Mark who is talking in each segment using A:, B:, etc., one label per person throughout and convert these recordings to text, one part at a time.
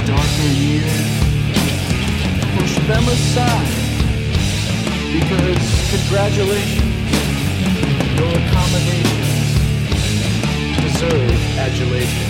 A: darker years. Push them aside, because congratulations, your accommodations deserve adulation.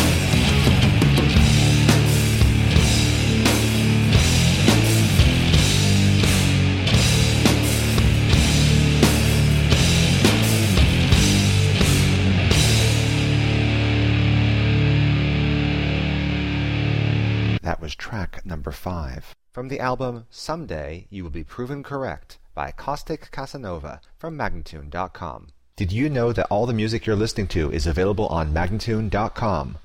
B: That was track number 5 from the album Someday You Will Be Proven Correct by Caustic Casanova from Magnatune.com. Did you know that all the music you're listening to is available on Magnatune.com?